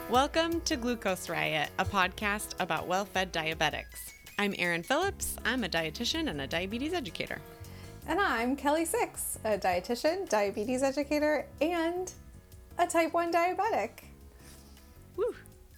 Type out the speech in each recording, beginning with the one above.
Welcome to Glucose Riot, a podcast about well-fed diabetics. I'm Erin Phillips. I'm a dietitian and a diabetes educator. And I'm Kelly Six, a dietitian, diabetes educator, and a type 1 diabetic. Woo.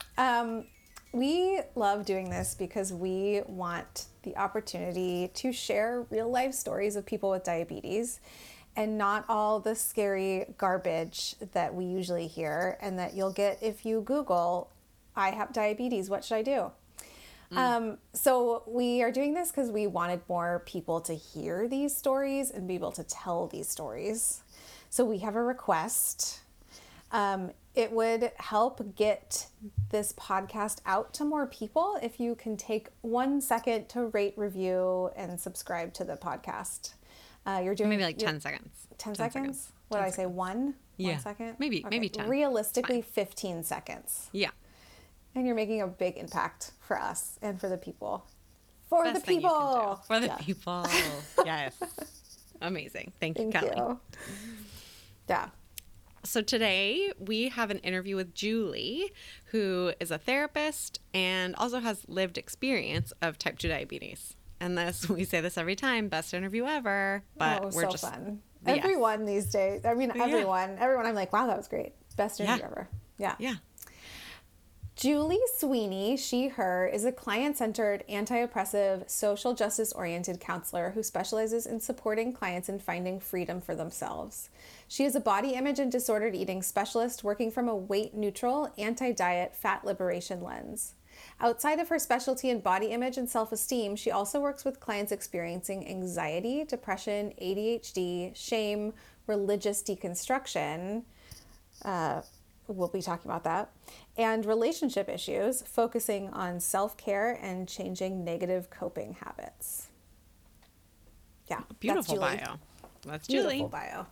We love doing this because we want the opportunity to share real life stories of people with diabetes and not all the scary garbage that we usually hear and that you'll get if you Google, I have diabetes, what should I do? So we are doing this because we wanted more people to hear these stories and be able to tell these stories. So we have a request. It would help get this podcast out to more people if you can take 1 second to rate, review, and subscribe to the podcast. You're doing maybe like 10 seconds. 10 seconds? What did I say? One? Yeah. 1 second? Maybe 10. Realistically, 15 seconds. Yeah. And you're making a big impact for us and for the people. For Best the thing you can people. do. For the people. Yes. Amazing. Thank you, Kelly. You. Yeah. So today we have an interview with Julie, who is a therapist and also has lived experience of type 2 diabetes. And this, we say this every time, best interview ever, but we're so just fun. Yes. Everyone these days. I mean, everyone, I'm like, wow, that was great. Best interview ever. Yeah. Yeah. Julie Sweeney, she, her, is a client-centered, anti-oppressive, social justice-oriented counselor who specializes in supporting clients in finding freedom for themselves. She is a body image and disordered eating specialist working from a weight-neutral, anti-diet, fat liberation lens. Outside of her specialty in body image and self-esteem, she also works with clients experiencing anxiety, depression, ADHD, shame, religious deconstruction, we'll be talking about that, and relationship issues, focusing on self-care and changing negative coping habits. Yeah, Beautiful bio. That's Julie. Beautiful bio.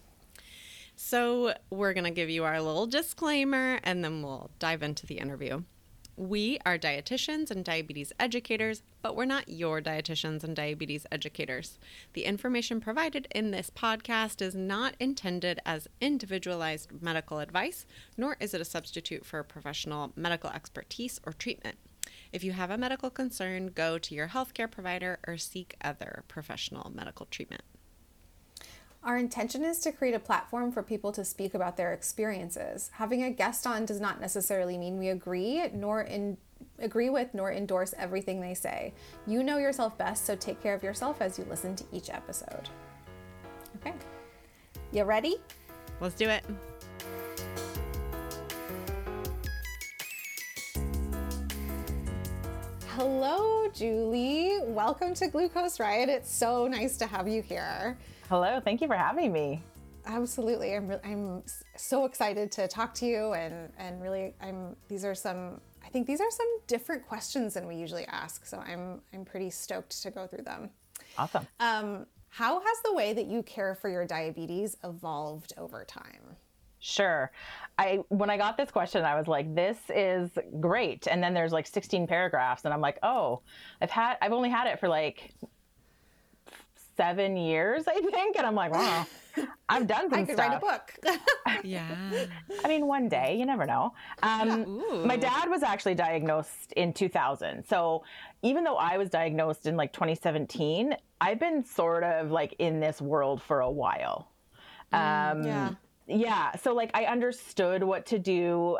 So we're going to give you our little disclaimer and then we'll dive into the interview. We are dietitians and diabetes educators, but we're not your dietitians and diabetes educators. The information provided in this podcast is not intended as individualized medical advice, nor is it a substitute for professional medical expertise or treatment. If you have a medical concern, go to your healthcare provider or seek other professional medical treatment. Our intention is to create a platform for people to speak about their experiences. Having a guest on does not necessarily mean we agree with nor endorse everything they say. You know yourself best, so take care of yourself as you listen to each episode. Okay. You ready? Let's do it. Hello, Julie. Welcome to Glucose Riot. It's so nice to have you here. Hello, thank you for having me. Absolutely. I'm so excited to talk to you and really I think these are some different questions than we usually ask. So I'm pretty stoked to go through them. Awesome. How has the way that you care for your diabetes evolved over time? Sure. When I got this question, I was like, this is great. And then there's like 16 paragraphs and I'm like, oh, I've only had it for like 7 years, I think. And I'm like, wow, I've done some I could stuff. write a book. Yeah. I mean, one day, you never know. My dad was actually diagnosed in 2000. So even though I was diagnosed in like 2017, I've been sort of like in this world for a while. Yeah. So like I understood what to do.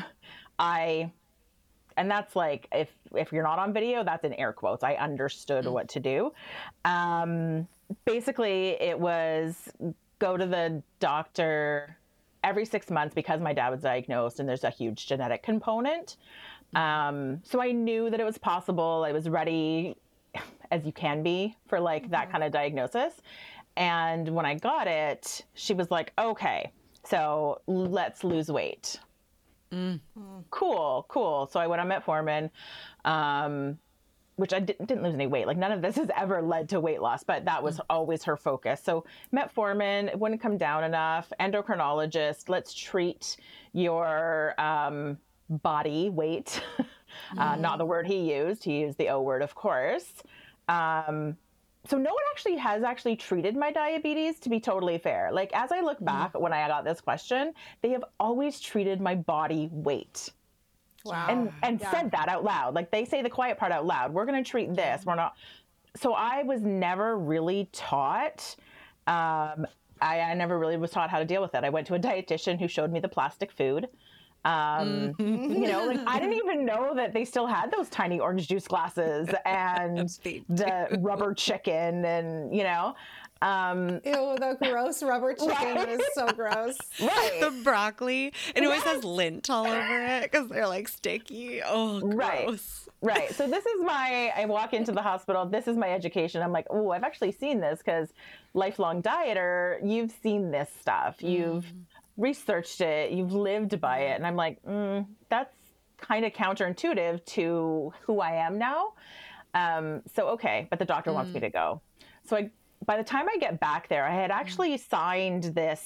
And that's like, if you're not on video, that's in air quotes. I understood what to do. Basically, it was go to the doctor every 6 months because my dad was diagnosed and there's a huge genetic component. So I knew that it was possible. I was ready as you can be for like that kind of diagnosis. And when I got it, she was like, okay, so let's lose weight. Cool. So I went on metformin, which I didn't lose any weight. Like none of this has ever led to weight loss, but that was always her focus. So metformin, it wouldn't come down enough. Endocrinologist, let's treat your body weight. Not the word he used. He used the O word, of course. So no one has treated my diabetes, to be totally fair. Like, as I look back when I got this question, they have always treated my body weight. Wow. and Yeah. said that out loud. Like they say the quiet part out loud. We're going to treat this. We're not. So I was never really taught. I never really was taught how to deal with it. I went to a dietitian who showed me the plastic food. You know, like I didn't even know that they still had those tiny orange juice glasses and They the rubber chicken and, you know, Ew, the gross rubber chicken is so gross. right. The broccoli, and it always has lint all over it because they're like sticky. Oh, Right. gross. Right. So this is I walk into the hospital, this is my education. I'm like, oh, I've actually seen this because lifelong dieter, you've seen this stuff. You've researched it, you've lived by it. And I'm like, that's kind of counterintuitive to who I am now. So, okay, but the doctor wants me to go. So by the time I get back there, I had actually signed this,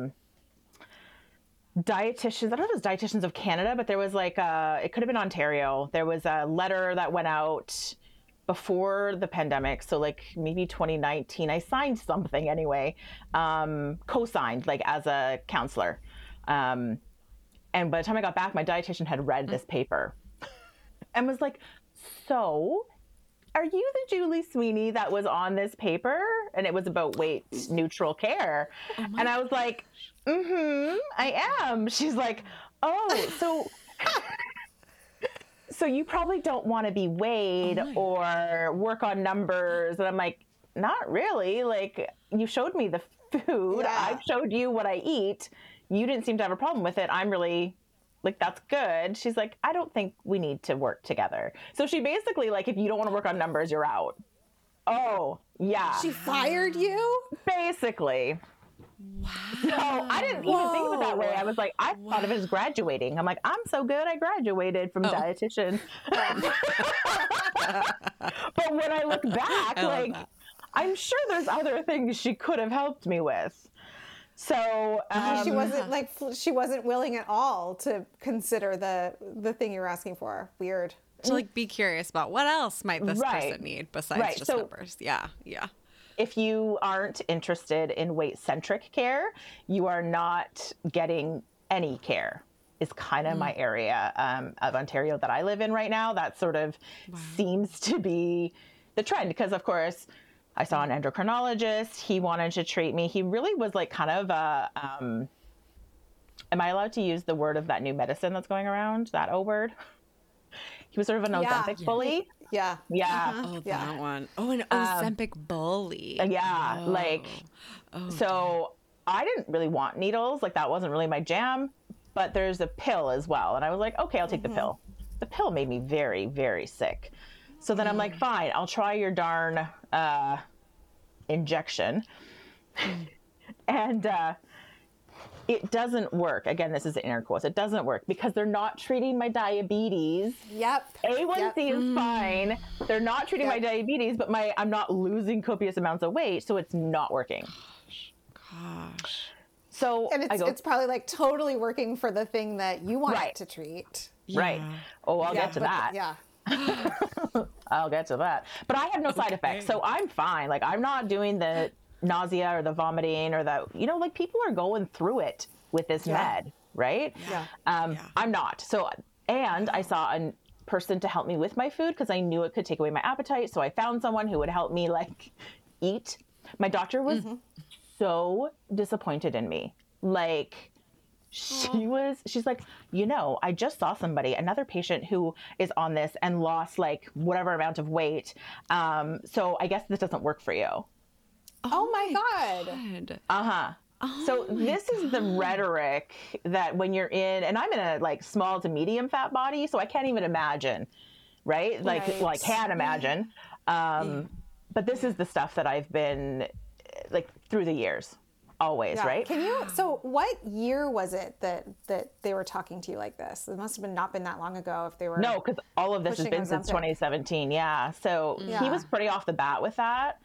dietitians, I don't know if it was Dietitians of Canada, but there was like it could have been Ontario. There was a letter that went out before the pandemic, so like maybe 2019. I signed something anyway, co-signed like as a counselor. And by the time I got back, my dietitian had read this paper and was like, so are you the Julie Sweeney that was on this paper? And it was about weight neutral care. And I was like, I am. She's like, oh, so you probably don't want to be weighed or work on numbers. And I'm like, not really. Like, you showed me the food. Yeah. I've showed you what I eat. You didn't seem to have a problem with it. I'm really like, that's good. She's like, I don't think we need to work together. So she basically, like, if you don't want to work on numbers, you're out. Oh, yeah. She fired you? Basically. Wow. So I didn't even think of it that way. I was like, I thought of it as graduating. I'm like, I'm so good. I graduated from dietitian. But when I look back, like, I'm sure there's other things she could have helped me with. So She wasn't like she wasn't willing at all to consider the thing you were asking for. Weird. To like be curious about what else might this Right. person need besides Right. just So- numbers. Yeah. if you aren't interested in weight-centric care, you are not getting any care. Is kind of my area of Ontario that I live in right now. That sort of seems to be the trend because, of course, I saw an endocrinologist. He wanted to treat me. He really was like kind of a, am I allowed to use the word of that new medicine that's going around, that O word? He was sort of an Yeah. Ozempic bully. Yeah. Yeah. Oh, Yeah. that one. Oh, an Ozempic bully. Yeah. Oh. Like, so I didn't really want needles. Like, that wasn't really my jam. But there's a pill as well. And I was like, okay, I'll take the pill. The pill made me very, very sick. So then I'm like, fine, I'll try your darn injection. And it doesn't work. Again, this is in air quotes. It doesn't work because they're not treating my diabetes. Yep. A1C is fine. They're not treating my Yep. diabetes, but I'm not losing copious amounts of weight, so it's not working. Gosh. So And I go, it's probably like totally working for the thing that you want Right. it to treat. right. Yeah. Oh, I'll Yeah, get to but- that. Yeah. I'll get to that. But I have no side effects, so I'm fine. Like, I'm not doing the nausea or the vomiting or the, like people are going through it with this med, right? Yeah. I'm not. So, and I saw a person to help me with my food because I knew it could take away my appetite. So I found someone who would help me like eat. My doctor was so disappointed in me. Like, she's like, I just saw another patient who is on this and lost like whatever amount of weight. So I guess this doesn't work for you. Oh my God. God. Uh-huh. So this is the rhetoric that when you're in, and I'm in a like small to medium fat body, so I can't even imagine, right? Like, Right. well, I can imagine. But this is the stuff that I've been like through the years, always, Yeah. right? So what year was it that they were talking to you like this? It must have not been that long ago if they were. No, because all of this has pushing been since Ozempic. 2017. Yeah. So he Yeah. was pretty off the bat with that.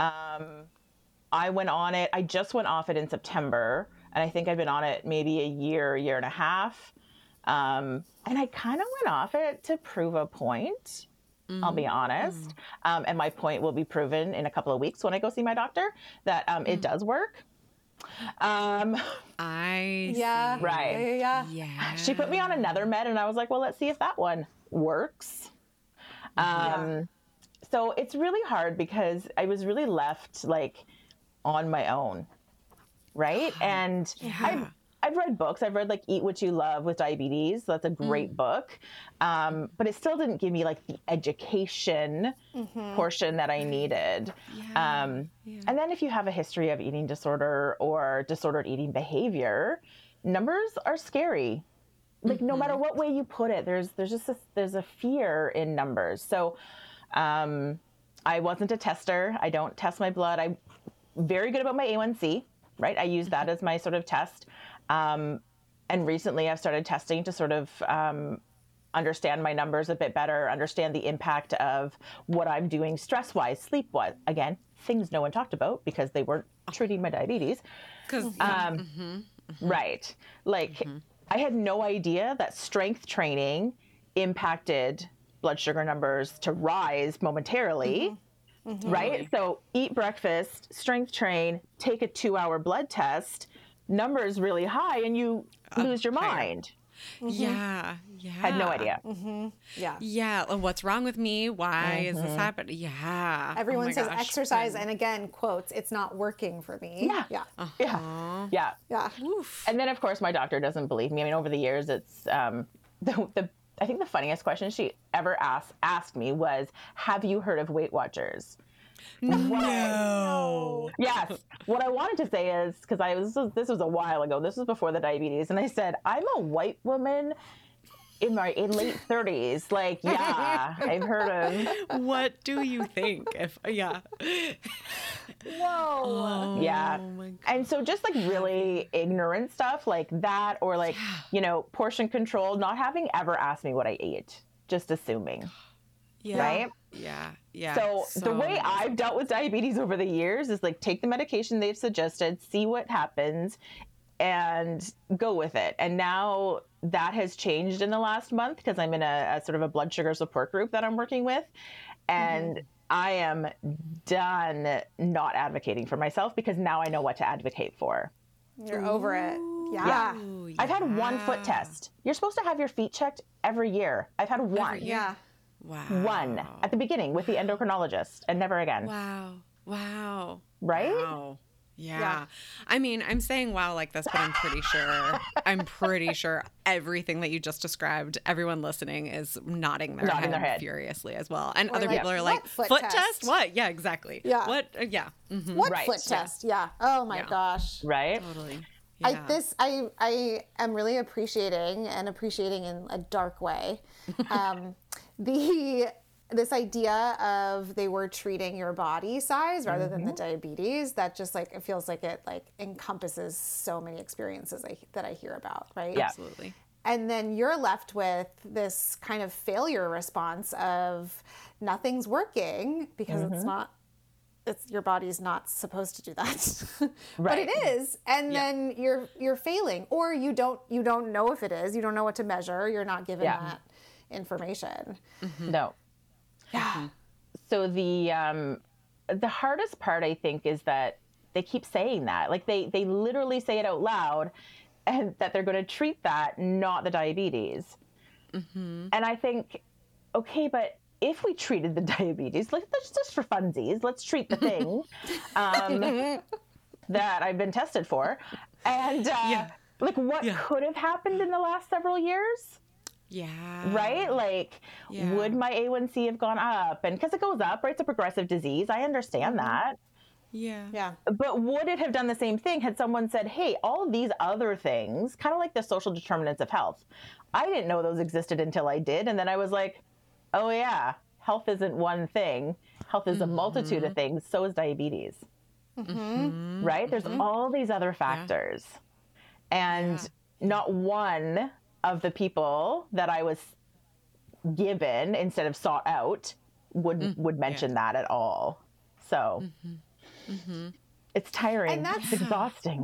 I went on it. I just went off it in September, and I think I've been on it maybe a year and a half. And I kind of went off it to prove a point. I'll be honest. And my point will be proven in a couple of weeks when I go see my doctor that it does work. Um, I Yeah. see. Right. Yeah. Yeah. she put me on another med, and I was like, well, let's see if that one works. Yeah. So it's really hard because I was really left like on my own, right? And Yeah. I've read books. I've read like Eat What You Love with Diabetes. That's a great book. But it still didn't give me like the education portion that I needed. Yeah. Yeah. And then if you have a history of eating disorder or disordered eating behavior, numbers are scary. Like no matter what way you put it, there's just there's a fear in numbers. So I wasn't a tester. I don't test my blood. I'm very good about my A1C, right? I use that as my sort of test. And recently I've started testing to sort of understand my numbers a bit better, understand the impact of what I'm doing stress-wise, sleep-wise. Again, things no one talked about because they weren't treating my diabetes. Because Right. Like I had no idea that strength training impacted blood sugar numbers to rise momentarily. Right? So eat breakfast, strength train, take a 2-hour blood test, numbers really high, and you lose your higher. mind. yeah. Yeah. Had no idea. Yeah. Yeah. What's wrong with me? Why is this happening? Yeah. Everyone Oh my says gosh. exercise, and again, quotes, it's not working for me. Yeah. Yeah. Yeah. Yeah. Yeah. Oof. And then, of course, my doctor doesn't believe me. I mean, over the years, it's the I think the funniest question she ever asked me was, "Have you heard of Weight Watchers?" No. Yes. What I wanted to say is because this was a while ago. This was before the diabetes, and I said, "I'm a white woman in my late 30s." Like, yeah, I've heard of. What do you think? If yeah. Whoa. Yeah. Oh my God. And so just like really ignorant stuff like that, or like, portion control, not having ever asked me what I ate, just assuming. Yeah. Right? Yeah. Yeah. So the way amazing. I've dealt with diabetes over the years is like take the medication they've suggested, see what happens, and go with it. And now that has changed in the last month because I'm in a sort of a blood sugar support group that I'm working with. And I am done not advocating for myself because now I know what to advocate for. You're over it. Yeah. Ooh, I've had one foot yeah. test. You're supposed to have your feet checked every year. I've had one. Yeah. Wow. One at the beginning with the endocrinologist and never again. Wow. Wow. Right? Wow. Yeah. Yeah. I mean, I'm saying wow like this, but I'm pretty sure everything that you just described, everyone listening is nodding their head furiously as well. And other like, people are what like, foot foot test? test? What? Yeah, exactly. Yeah. What? Yeah. What Right. foot test? Yeah. Oh my Yeah. gosh. Right? Totally. I Yeah. am really appreciating in a dark way, this idea of they were treating your body size rather than the diabetes. That just like it feels like it like encompasses so many experiences that I hear about, right? Yeah. Absolutely. And then you're left with this kind of failure response of nothing's working because it's your body's not supposed to do that. But it is. And then you're failing, or you don't know if it is. You don't know what to measure. You're not given that information. No. Yeah. So the hardest part, I think, is that they keep saying that. Like they literally say it out loud, and that they're going to treat that, not the diabetes. And I think, okay, but if we treated the diabetes, like let's just for funsies, let's treat the thing that I've been tested for, and like what could have happened in the last several years. Yeah. Right? Like, would my A1C have gone up? And because it goes up, right? It's a progressive disease. I understand that. Yeah. Yeah. But would it have done the same thing had someone said, hey, all these other things, kind of like the social determinants of health, I didn't know those existed until I did. And then I was like, oh, yeah, health isn't one thing. Health is a multitude of things. So is diabetes. Right? There's all these other factors. And not one of the people that I was given instead of sought out would mention that at all. So it's tiring. And that's it's exhausting.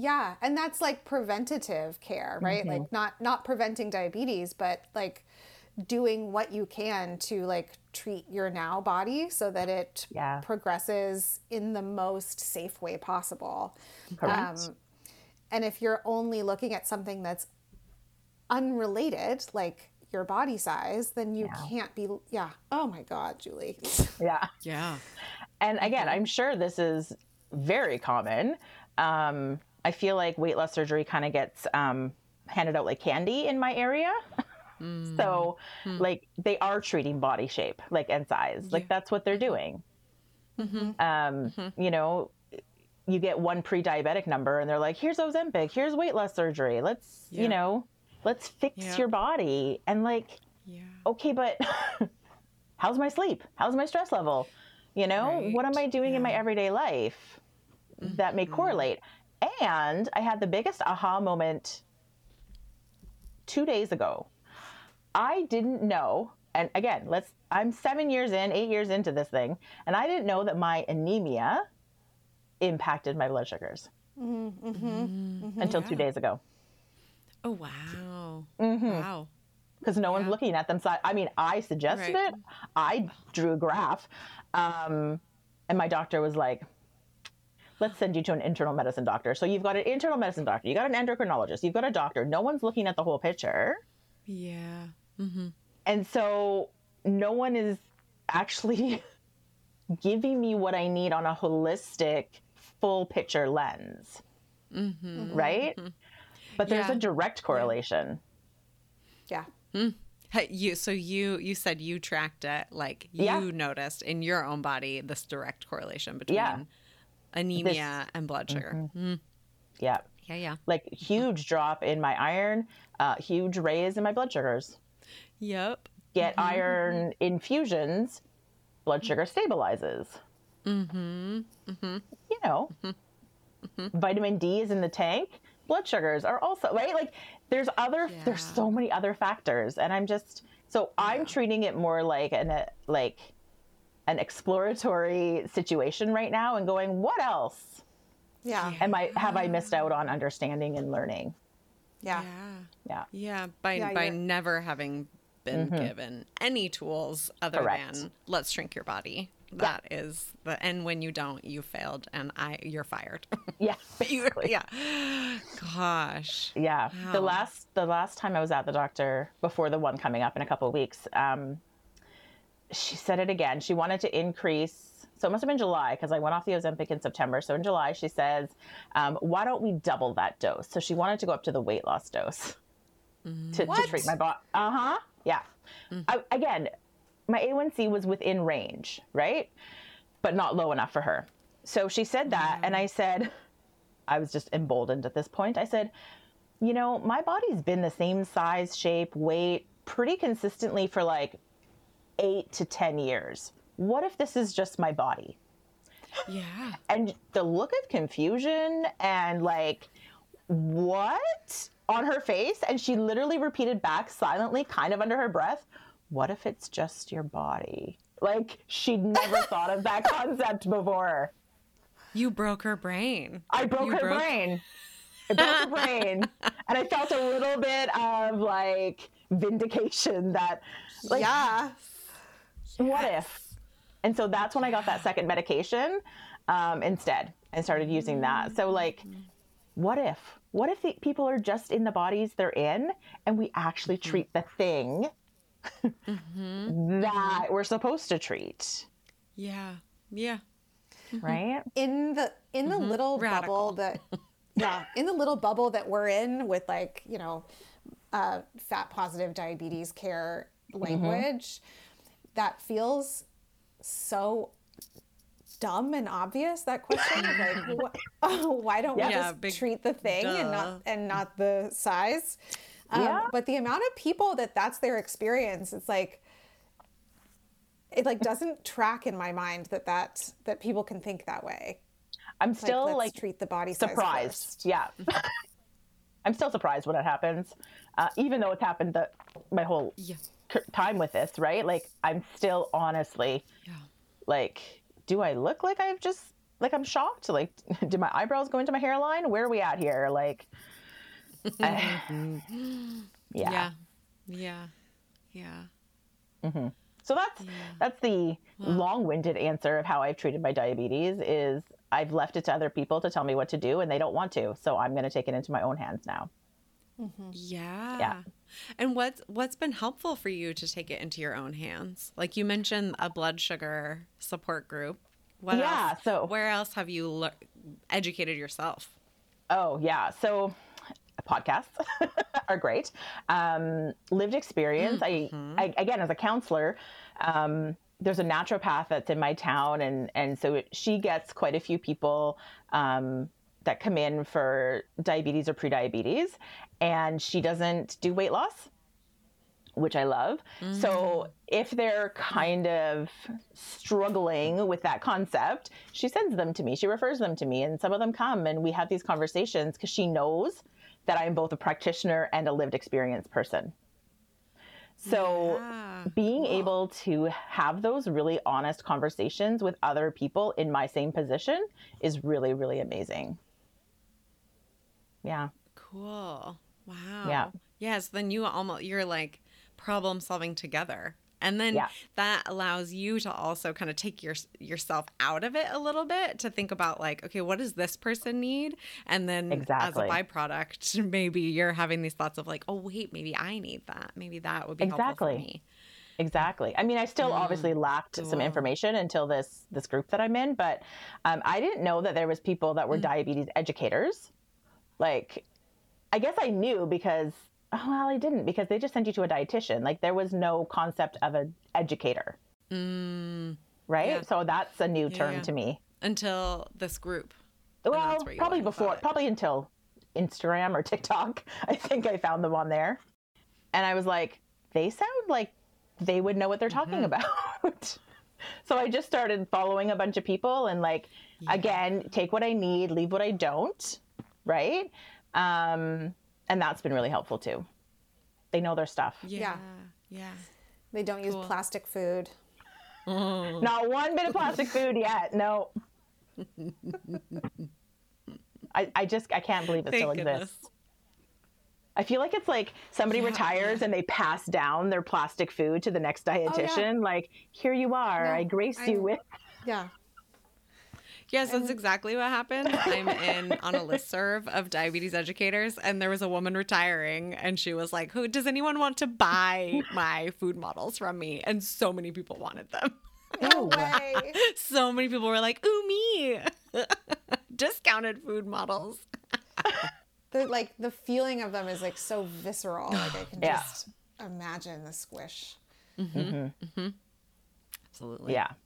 And that's like preventative care, right? Like not preventing diabetes, but like doing what you can to like treat your now body so that it Yeah. progresses in the most safe way possible. Correct. And if you're only looking at something that's unrelated, like your body size, then you can't be, yeah. Oh my God, Julie. Yeah. Yeah. And again, I'm sure this is very common. I feel like weight loss surgery kind of gets handed out like candy in my area. So like they are treating body shape, like, and size, like that's what they're doing. You know, you get one pre-diabetic number and they're like, here's Ozempic, here's weight loss surgery. Let's, you know, let's fix your body. And like, okay, but how's my sleep? How's my stress level? You know, what am I doing in my everyday life that may correlate? And I had the biggest aha moment 2 days ago. I didn't know, and again, I'm 7 years in, 8 years into this thing, and I didn't know that my anemia impacted my blood sugars until 2 days ago. Oh, wow. Wow. Because no one's looking at them. So, I mean, I suggested it. I drew a graph. And my doctor was like, let's send you to an internal medicine doctor. So you've got an internal medicine doctor. You got an endocrinologist. You've got a doctor. No one's looking at the whole picture. Yeah. And so no one is actually giving me what I need on a holistic, full picture lens. Right? But there's a direct correlation. Yeah. Hey, you said you tracked it, like you noticed in your own body this direct correlation between anemia and blood sugar. Yeah. Yeah. Like huge drop in my iron, huge raise in my blood sugars. Yep. Get iron infusions, blood sugar stabilizes. You know, vitamin D is in the tank. Blood sugars are also, right? Like there's so many other factors. And I'm treating it more like an exploratory situation right now and going, what else? Have I missed out on understanding and learning? Yeah. By never having been given any tools other than let's shrink your body. That is and when you don't, you failed and you're fired. Yeah. Basically. Gosh. Yeah. Wow. The last time I was at the doctor before the one coming up in a couple of weeks, she said it again. She wanted to increase. So it must have been July because I went off the Ozempic in September. So in July, she says, why don't we double that dose? So she wanted to go up to the weight loss dose to treat my body. Yeah. Again, my A1C was within range, right? But not low enough for her. So she said that. And I said, I was just emboldened at this point. I said, you know, my body's been the same size, shape, weight pretty consistently for like 8 to 10 years. What if this is just my body? Yeah. And the look of confusion and like, what on her face? And she literally repeated back silently, kind of under her breath, what if it's just your body? Like she'd never thought of that concept before. You broke her brain. I broke her brain. I broke her brain. And I felt a little bit of like vindication that like, what if? And so that's when I got that second medication instead and started using that. So like, what if people are just in the bodies they're in and we actually treat the thing that we're supposed to treat? Yeah. Right? In the little Radical. bubble that in the little bubble that we're in with like, you know, fat positive diabetes care language, that feels so dumb and obvious, that question of like why don't we just treat the thing and not the size? But the amount of people that's their experience, it's like it like doesn't track in my mind that people can think that way. I'm still let's treat the body surprised. size first. Yeah. I'm still surprised when it happens, even though it's happened my whole time with this, right? Like I'm still honestly like, do I look like I'm shocked? Like, did my eyebrows go into my hairline? Where are we at here? Like, Yeah. Yeah. So that's the long-winded answer of how I've treated my diabetes is I've left it to other people to tell me what to do and they don't want to. So I'm going to take it into my own hands now. Yeah. Yeah. And what's been helpful for you to take it into your own hands? Like you mentioned a blood sugar support group. What else? So where else have you educated yourself? Oh, yeah. So podcasts are great. Lived experience. I again, as a counselor, there's a naturopath that's in my town. And so she gets quite a few people that come in for diabetes or prediabetes. And she doesn't do weight loss, which I love. So if they're kind of struggling with that concept, she sends them to me. She refers them to me. And some of them come and we have these conversations because she knows that I'm both a practitioner and a lived experience person. So being able to have those really honest conversations with other people in my same position is really, really amazing. Yeah. Cool. Wow. Yeah. Yes. Then you're like problem solving together. And then that allows you to also kind of take yourself out of it a little bit to think about like, okay, what does this person need? And then as a byproduct, maybe you're having these thoughts of like, oh, wait, maybe I need that. Maybe that would be helpful for me. Exactly. I mean, I still obviously lacked some information until this group that I'm in, but I didn't know that there was people that were diabetes educators. Like, I guess I knew because, well, I didn't because they just sent you to a dietitian. Like there was no concept of an educator. Right? Yeah. So that's a new term to me. Until this group. Well, probably before, probably until Instagram or TikTok. I think I found them on there. And I was like, they sound like they would know what they're talking about. So I just started following a bunch of people and like, again, take what I need, leave what I don't. Right? And that's been really helpful too. They know their stuff. Yeah. They don't use plastic food. Not one bit of plastic food yet. No. I can't believe it still exists. I feel like it's like somebody retires and they pass down their plastic food to the next dietitian. Like, here you are. I graced you with. Yeah. Yes, that's exactly what happened. I'm on a listserv of diabetes educators, and there was a woman retiring, and she was like, "Who does anyone want to buy my food models from me?" And so many people wanted them. No way. So many people were like, "Ooh, me!" Discounted food models. The feeling of them is like so visceral. Like I can just imagine the squish. Absolutely. Yeah.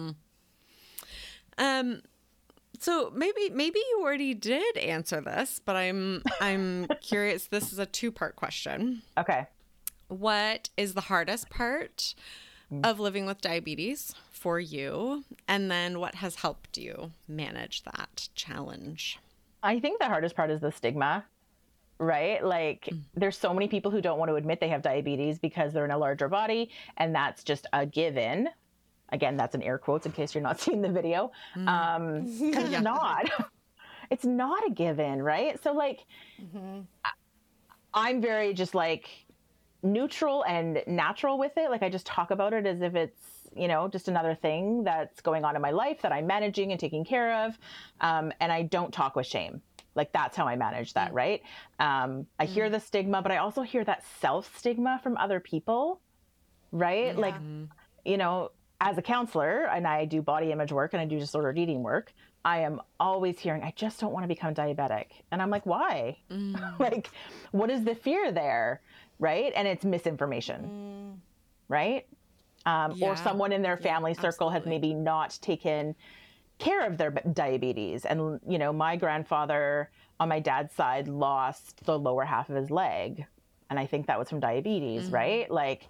So maybe you already did answer this, but I'm curious. This is a two-part question. Okay. What is the hardest part of living with diabetes for you? And then what has helped you manage that challenge? I think the hardest part is the stigma, right? Like there's so many people who don't want to admit they have diabetes because they're in a larger body, and that's just a given. Again, that's in air quotes in case you're not seeing the video. It's not a given, right? So like, I'm very just like neutral and natural with it. Like I just talk about it as if it's, just another thing that's going on in my life that I'm managing and taking care of. And I don't talk with shame. Like that's how I manage that, right? I hear the stigma, but I also hear that self-stigma from other people, right? Yeah. Like, as a counselor, and I do body image work and I do disordered eating work, I am always hearing, I just don't want to become diabetic. And I'm like, why? Like, what is the fear there? Right? And it's misinformation, right? Or someone in their family circle has maybe not taken care of their diabetes. And, my grandfather on my dad's side lost the lower half of his leg. And I think that was from diabetes, right? Like,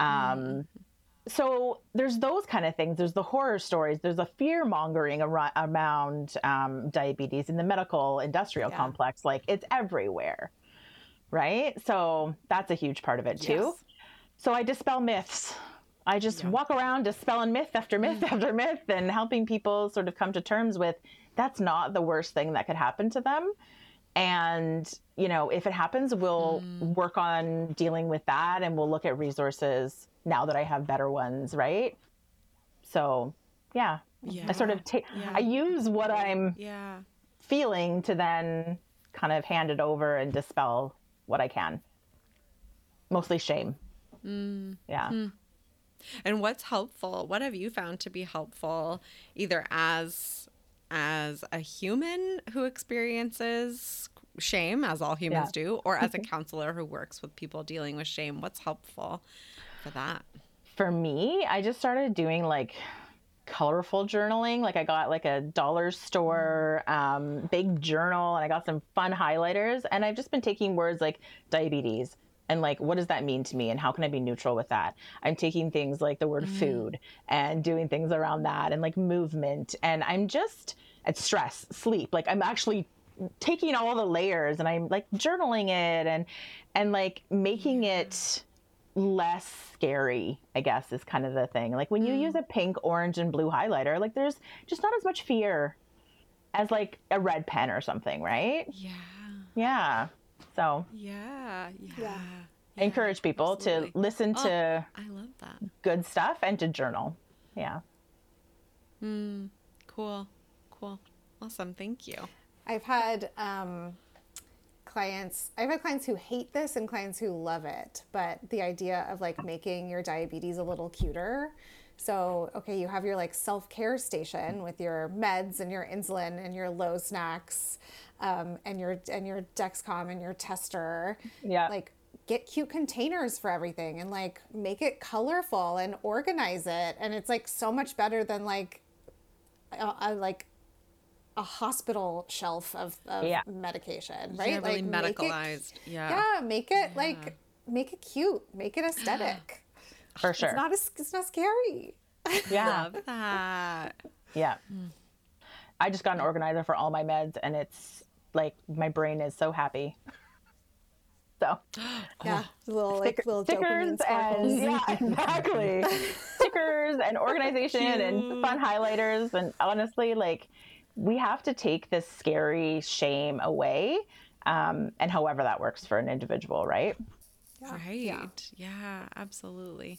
so there's those kind of things. There's the horror stories. There's a fear mongering around diabetes in the medical industrial complex. Like it's everywhere, right? So that's a huge part of it too. Yes. So I dispel myths. I just walk around dispelling myth after myth after myth and helping people sort of come to terms with that's not the worst thing that could happen to them. And, you know, if it happens, we'll work on dealing with that, and we'll look at resources now that I have better ones, right? So, yeah. I sort of I use what I'm feeling to then kind of hand it over and dispel what I can. Mostly shame. Yeah. And what's helpful? What have you found to be helpful, either as a human who experiences shame, as all humans do, or as a counselor who works with people dealing with shame? What's helpful for that? For me, I just started doing like colorful journaling. Like I got like a dollar store big journal, and I got some fun highlighters, and I've just been taking words like diabetes and like, what does that mean to me, and how can I be neutral with that? I'm taking things like the word food and doing things around that, and like movement, and I'm just at stress, sleep. Like I'm actually taking all the layers, and I'm like journaling it, and like making it less scary, I guess, is kind of the thing. Like when you use a pink, orange, and blue highlighter, like there's just not as much fear as like a red pen or something, right? Yeah. So Yeah. I encourage people to listen to I love that. good stuff and to journal. Yeah. Cool. Awesome. Thank you. I've had clients who hate this and clients who love it, but the idea of like making your diabetes a little cuter. So, okay, you have your like self-care station with your meds and your insulin and your low snacks, and your Dexcom and your tester. Yeah. Like, get cute containers for everything, and like make it colorful and organize it. And it's like so much better than like a hospital shelf of medication, right? Yeah, really like medicalized. Make it like, make it cute, make it aesthetic. For sure. It's not scary. Yeah. Love that. Yeah. I just got an organizer for all my meds, and it's like my brain is so happy. So Yeah, little stickers dopamine sparkles. and yeah, exactly. Stickers and organization and fun highlighters, and honestly, like we have to take this scary shame away, and however that works for an individual, right? Right. Yeah, absolutely.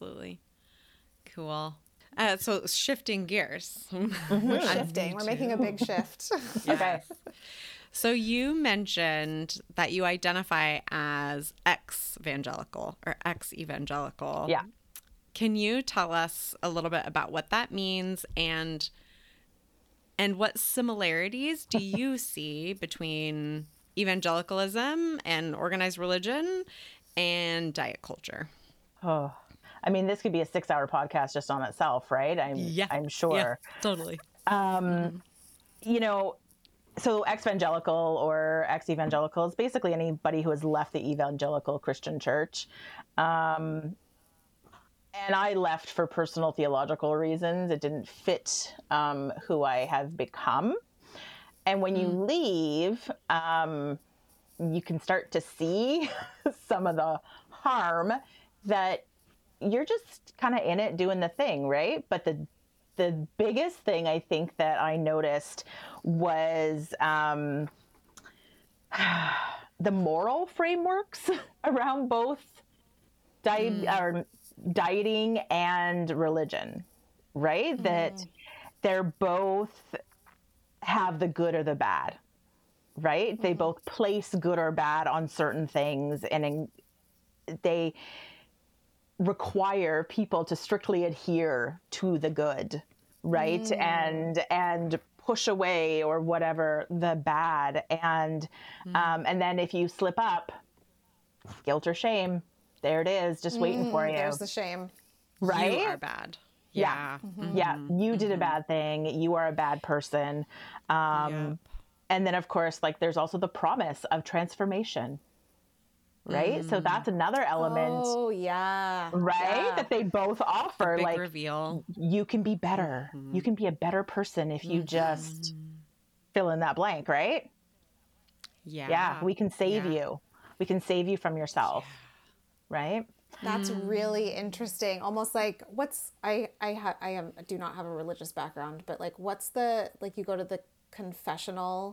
Cool. So shifting gears. We're shifting. We're making a big shift. Okay. So you mentioned that you identify as ex-evangelical or ex-evangelical. Yeah. Can you tell us a little bit about what that means, and what similarities do you see between evangelicalism and organized religion and diet culture? Oh, I mean, this could be a 6-hour podcast just on itself, right? I'm sure. Yeah, totally. You know, so ex-evangelical or ex-evangelical is basically anybody who has left the evangelical Christian church. And I left for personal theological reasons. It didn't fit who I have become. And when you leave, you can start to see some of the harm that you're just kind of in it doing the thing, right? But the biggest thing I think that I noticed was the moral frameworks around both dieting and religion, right? That they're both have the good or the bad, right? They both place good or bad on certain things, and they require people to strictly adhere to the good, right? And push away or whatever the bad. And then if you slip up, guilt or shame, there it is, just waiting for you. There's the shame. Right? You are bad. Yeah. Yeah. You did a bad thing. You are a bad person. And then of course, like there's also the promise of transformation, right? So that's another element. Oh yeah. Right? Yeah. That they both offer. Big like reveal. you can be better. You can be a better person if you just fill in that blank, right? Yeah. We can save you. We can save you from yourself. Right? That's really interesting. Almost like I do not have a religious background, but like what's the, like you go to the confessional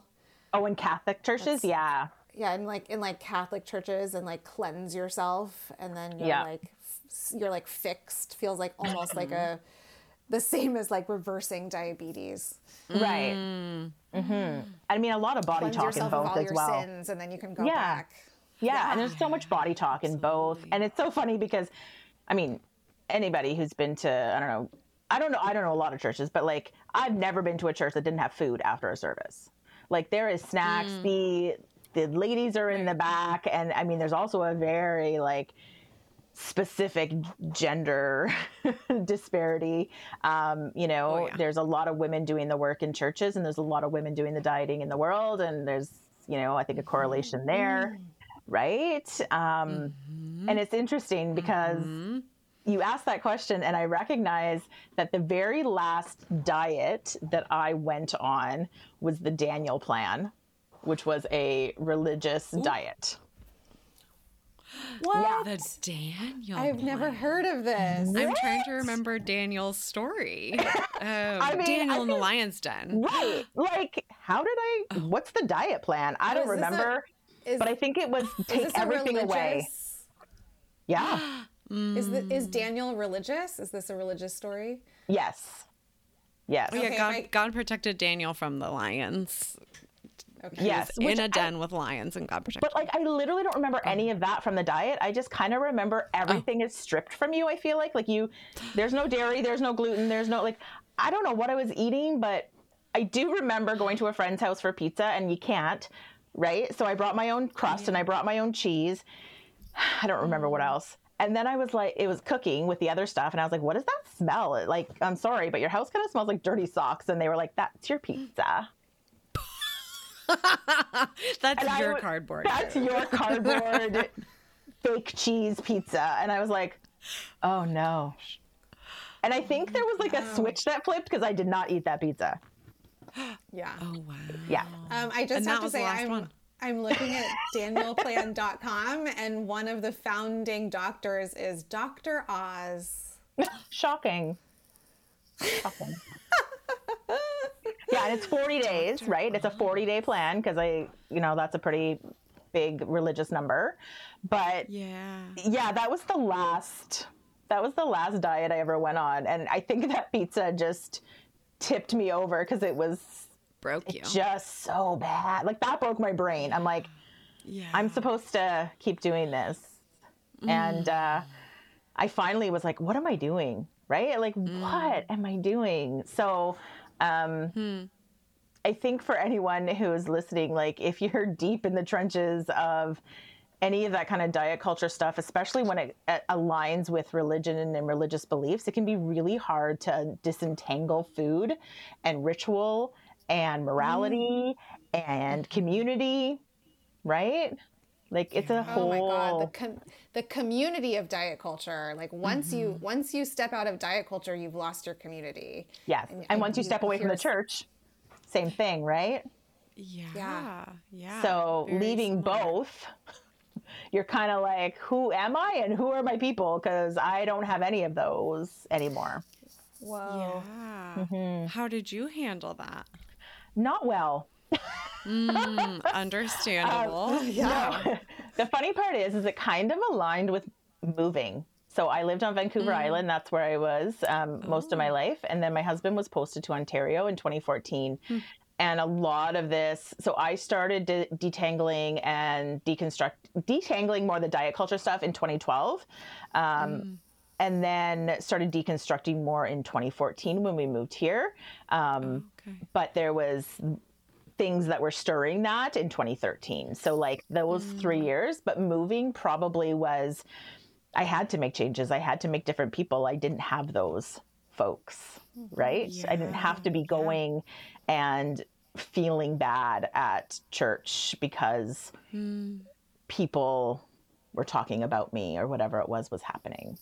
Oh, in Catholic churches, yeah. Yeah, and like in like Catholic churches, and like cleanse yourself, and then you're Yeah. like you're like fixed. Feels like almost like the same as like reversing diabetes. Right. I mean, a lot of body Cleanse talk in yourself of both all as your well. sins, and then you can go Yeah. back. Yeah, and there's so much body talk in both. And it's so funny because, I mean, anybody who's been to, I don't know a lot of churches, but like I've never been to a church that didn't have food after a service. Like there is snacks, the ladies are in the back, and I mean there's also a very like specific gender disparity. There's a lot of women doing the work in churches, and there's a lot of women doing the dieting in the world, and there's I think a correlation there, right? And it's interesting because you asked that question, and I recognize that the very last diet that I went on was the Daniel Plan, which was a religious diet. What? The Daniel. I've never heard of this. I'm trying to remember Daniel's story. Daniel in the Lion's Den. Right. Like, what's the diet plan? I don't remember, but I think it was take everything away. Yeah. Is Daniel religious? Is this a religious story? Yes. Yes. Oh, yeah, God protected Daniel from the lions. Okay. Yes. In a den with lions, and God protected. But like, I literally don't remember any of that from the diet. I just kind of remember everything is stripped from you. I feel like there's no dairy, there's no gluten, there's no I don't know what I was eating, but I do remember going to a friend's house for pizza, and you can't, right? So I brought my own crust and I brought my own cheese. I don't remember what else. And then I was like, it was cooking with the other stuff, and I was like, what does that smell? Like, I'm sorry, but your house kind of smells like dirty socks. And they were like, that's your pizza. That's your cardboard. That's your cardboard fake cheese pizza. And I was like, oh no. And I think there was like a switch that flipped because I did not eat that pizza. Yeah. Oh, wow. Yeah. I just And have that to was the say, last one. I'm looking at danielplan.com, and one of the founding doctors is Dr. Oz. Shocking. Shocking. Yeah, and it's 40 days, right? It's a 40-day plan because that's a pretty big religious number. But yeah, that was the last diet I ever went on, and I think that pizza just tipped me over because it was Broke you. just so bad. Like that broke my brain. I'm like, I'm supposed to keep doing this, and I finally was like, what am I doing? Right? Like, what am I doing? So. I think for anyone who's listening, like if you're deep in the trenches of any of that kind of diet culture stuff, especially when it aligns with religion and religious beliefs, it can be really hard to disentangle food and ritual and morality and community, right? Like it's a whole. Oh my God, the community of diet culture. Like once you step out of diet culture, you've lost your community. Yes, and once you step away from the church, same thing, right? Yeah. So Very leaving similar. both, you're kind of like, who am I and who are my people? Because I don't have any of those anymore. Whoa. Yeah. How did you handle that? Not well. Understandable. No. The funny part is it kind of aligned with moving. So I lived on Vancouver Island. That's where I was most of my life. And then my husband was posted to Ontario in 2014. And a lot of this, so I started detangling and detangling more the diet culture stuff in 2012. And then started deconstructing more in 2014 when we moved here. But there was things that were stirring that in 2013. So like those 3 years, but moving probably was, I had to make changes. I had to make different people. I didn't have those folks, right? I didn't have to be going and feeling bad at church because people were talking about me or whatever it was happening.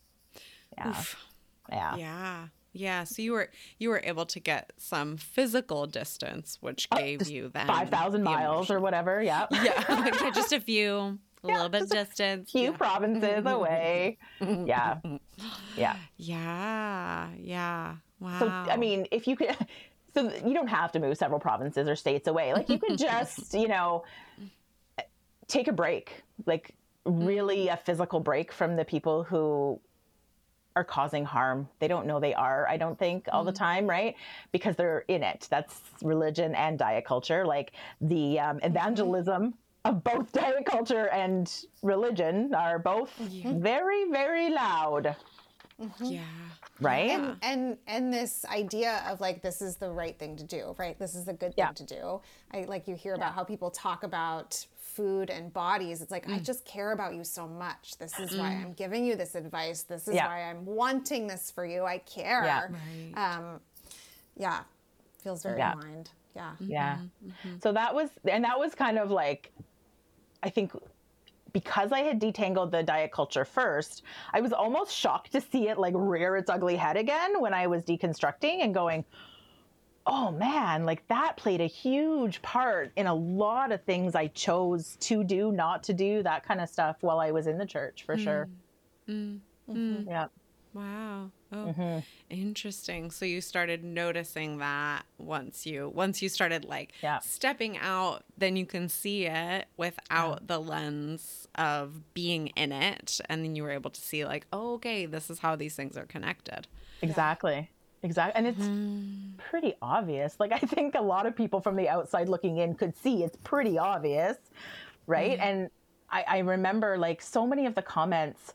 Yeah. So you were able to get some physical distance, which gave you then 5,000 miles or whatever. Yeah. Yeah, just a little bit of distance. Few provinces away. Yeah. Yeah. Wow. So, I mean, if you could, So you don't have to move several provinces or states away. Like, you could just, take a break, like really a physical break from the people who are causing harm. They don't know they are, I don't think, all the time, right? Because they're in it. That's religion and diet culture. Like, the evangelism of both diet culture and religion are both very, very loud. Yeah. Right. And this idea of like, this is the right thing to do, right? This is the good thing to do. You hear about how people talk about food and bodies. It's like, I just care about you so much. This is why I'm giving you this advice. This is why I'm wanting this for you. I care. Right. Feels very aligned. Yeah. Yeah. So that was kind of like, I think, because I had detangled the diet culture first, I was almost shocked to see it like rear its ugly head again when I was deconstructing and going, oh man, like that played a huge part in a lot of things I chose to do, not to do, that kind of stuff while I was in the church, for sure. Yeah. Wow. Oh, interesting. So you started noticing that once you started like stepping out, then you can see it without the lens of being in it. And then you were able to see like, oh, okay, this is how these things are connected. Exactly. And it's pretty obvious. Like, I think a lot of people from the outside looking in could see it's pretty obvious. Right. And I remember like so many of the comments,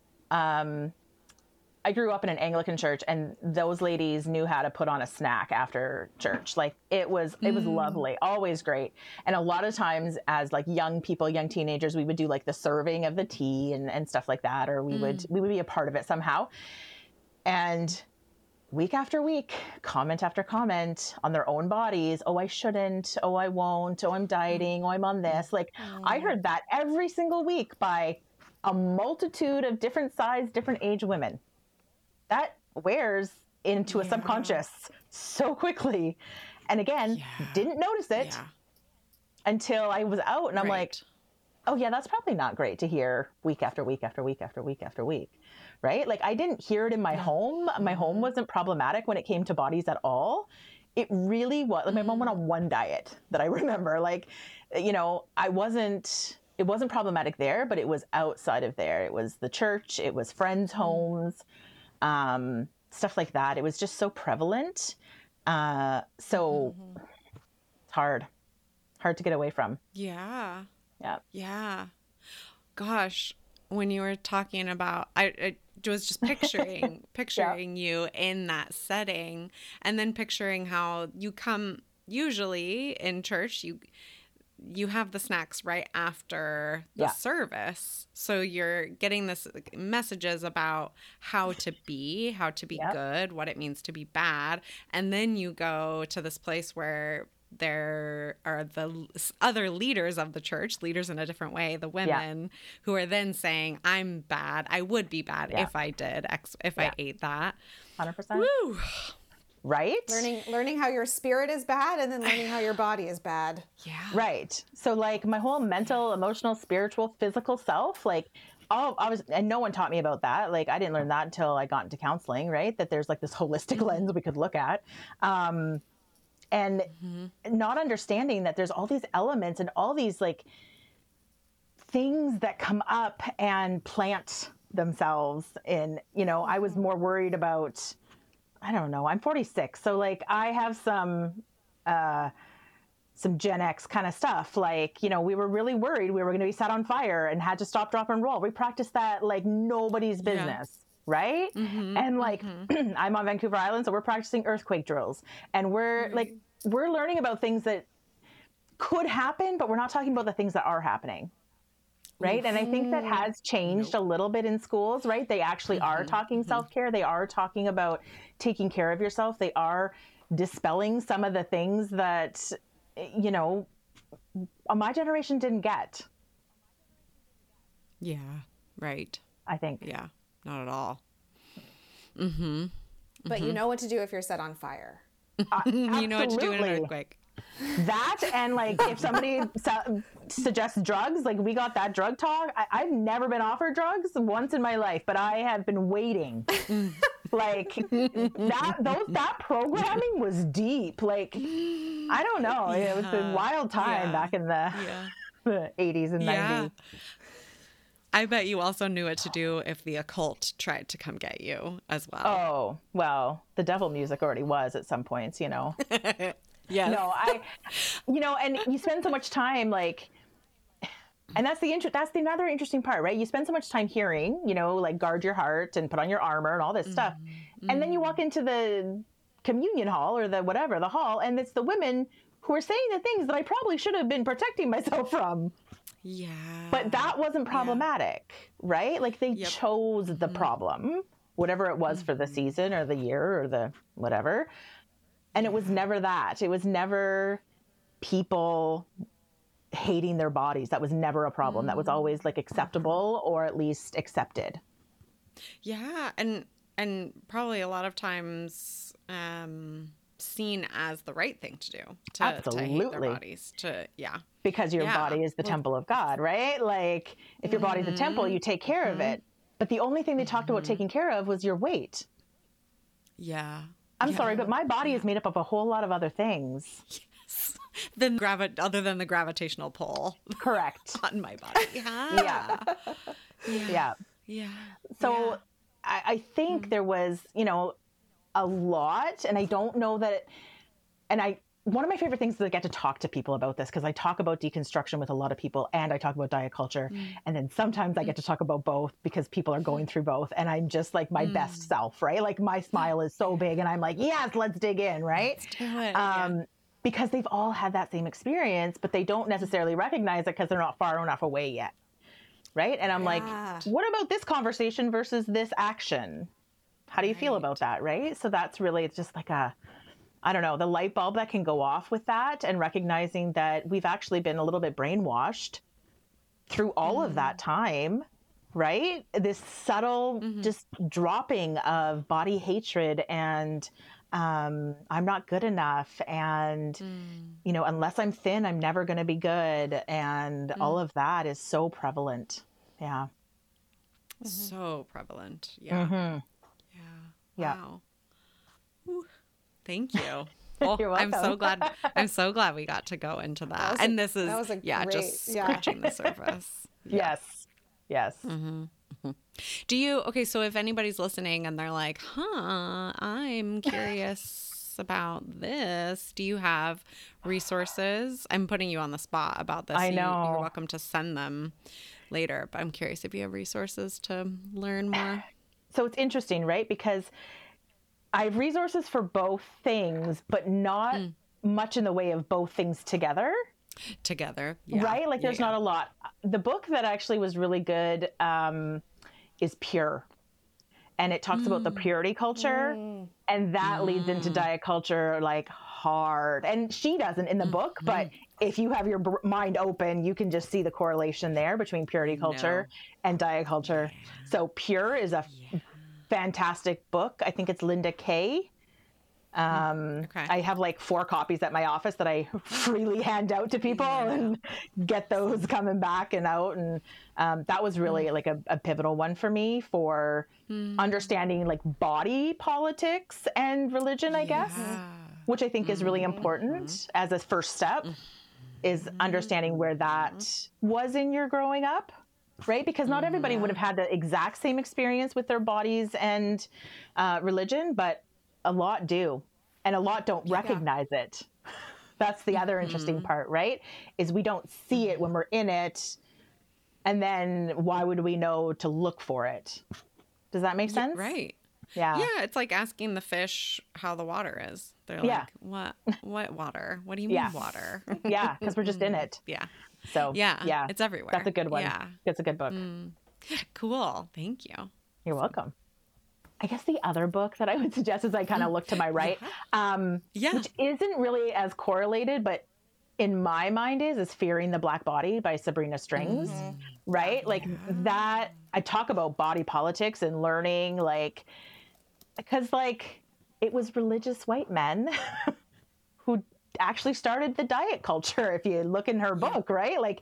I grew up in an Anglican church, and those ladies knew how to put on a snack after church. Like, it was lovely, always great. And a lot of times as like young people, young teenagers, we would do like the serving of the tea and stuff like that, or we would be a part of it somehow. And week after week, comment after comment on their own bodies. Oh, I shouldn't. Oh, I won't. Oh, I'm dieting. Oh, I'm on this. Like, I heard that every single week by a multitude of different size, different age women. That wears into a subconscious so quickly. And again, didn't notice it until I was out, and I'm like, oh yeah, that's probably not great to hear week after week after week after week after week. Right? Like, I didn't hear it in my home. My home wasn't problematic when it came to bodies at all. It really was. Like, my mom went on one diet that I remember. Like, it wasn't problematic there, but it was outside of there. It was the church. It was friends' homes. Stuff like that. It was just so prevalent. So it's hard to get away from. Yeah. Yeah. Yeah. Gosh, when you were talking about, I was just picturing you in that setting, and then picturing how you come usually in church, you have the snacks right after the service. So you're getting this messages about how to be good, what it means to be bad. And then you go to this place where there are the other leaders of the church, leaders in a different way, the women who are then saying, I'm bad. I would be bad if I did X, if I ate that. 100%. Woo. Right? Learning how your spirit is bad, and then learning how your body is bad. Yeah. Right. So like my whole mental, emotional, spiritual, physical self, like and no one taught me about that. Like, I didn't learn that until I got into counseling, right? That there's like this holistic lens we could look at. And not understanding that there's all these elements and all these like things that come up and plant themselves in, I was more worried about, I don't know, I'm 46. So like I have some Gen X kind of stuff. Like, we were really worried we were going to be set on fire and had to stop, drop, and roll. We practiced that like nobody's business. Right? And like, I'm on Vancouver Island, so we're practicing earthquake drills, and we're learning about things that could happen, but we're not talking about the things that are happening. Right. And I think that has changed a little bit in schools, right? They actually are talking self-care. They are talking about taking care of yourself. They are dispelling some of the things that, my generation didn't get. Yeah. Right. I think. Yeah. Not at all. But you know what to do if you're set on fire. You know what to do in an earthquake. That, and like if somebody suggests drugs, like we got that drug talk. I've never been offered drugs once in my life, but I have been waiting Like that programming was deep. Like, I don't know. It was a wild time back in the 80s and 90s. I bet you also knew what to do if the occult tried to come get you as well. Oh, well, the devil music already was at some points, you know. Yes. No, and you spend so much time like, and that's the another interesting part, right? You spend so much time hearing, you know, like guard your heart and put on your armor and all this stuff. And then you walk into the communion hall or the hall, and it's the women who are saying the things that I probably should have been protecting myself from. Yeah. But that wasn't problematic, right? Like they chose the problem, whatever it was for the season or the year or the whatever. And it was never that. It was never people hating their bodies. That was never a problem. That was always like acceptable or at least accepted. Yeah. And probably a lot of times seen as the right thing to do. To hate their bodies. Because your body is the temple of God, right? Like if your body's a temple, you take care of it. But the only thing they talked about taking care of was your weight. Yeah. I'm sorry, but my body is made up of a whole lot of other things. Yes. Other than the gravitational pull. Correct. On my body. Yeah. So I think there was, you know, a lot, and I don't know that, one of my favorite things is I get to talk to people about this because I talk about deconstruction with a lot of people and I talk about diet culture. And then sometimes I get to talk about both because people are going through both and I'm just like my best self, right? Like my smile is so big and I'm like, yes, let's dig in, right? Let's do it. Because they've all had that same experience, but they don't necessarily recognize it because they're not far enough away yet, right? And I'm like, what about this conversation versus this action? How do you feel about that, right? So that's really, it's just like I don't know, the light bulb that can go off with that and recognizing that we've actually been a little bit brainwashed through all of that time, right? This subtle just dropping of body hatred and I'm not good enough. And, you know, unless I'm thin, I'm never going to be good. And all of that is so prevalent. Yeah. So prevalent. Yeah. Yeah. Wow. Whew. Thank you. Well, You're welcome. I'm so glad we got to go into that. And this is just scratching the surface. Yes. So if anybody's listening and they're like, I'm curious about this, do you have resources? I'm putting you on the spot about this. I know. You're welcome to send them later, but I'm curious if you have resources to learn more. So it's interesting, right? Because I have resources for both things, but not much in the way of both things together. Right? Like there's not a lot. The book that actually was really good is Pure. And it talks about the purity culture. And that leads into diet culture like hard. And she doesn't in the book, but if you have your mind open, you can just see the correlation there between purity culture and diet culture. So Pure is a fantastic book. I think it's Linda Kay. I have like 4 copies at my office that I freely hand out to people and get those coming back and out. And that was really like a pivotal one for me for understanding like body politics and religion, I guess, which I think is really important as a first step is understanding where that was in your growing up. Right? Because not everybody would have had the exact same experience with their bodies and religion, but a lot do. And a lot don't recognize it. That's the other interesting part, right? Is we don't see it when we're in it. And then why would we know to look for it? Does that make sense? Right. Yeah. Yeah. It's like asking the fish how the water is. They're like, what water? What do you mean water? Yeah. Because we're just in it. Yeah. So yeah, it's everywhere. That's a good one. Yeah, it's a good book. Cool. Thank you. You're welcome. I guess the other book that I would suggest is I kind of look to my right, which isn't really as correlated, but in my mind is Fearing the Black Body by Sabrina Strings, right? Like that, I talk about body politics and learning, like, because like it was religious white men who actually started the diet culture. If you look in her book, right? Like